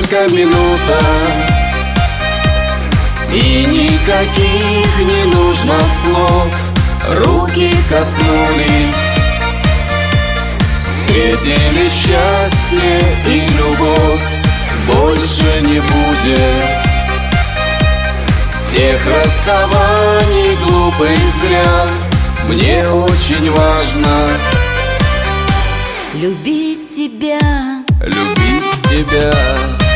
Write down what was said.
только минута, и никаких не нужно слов. Руки коснулись, встретили счастье и любовь. Больше не будет тех расставаний глупых зря. Мне очень важно любить тебя, любить тебя.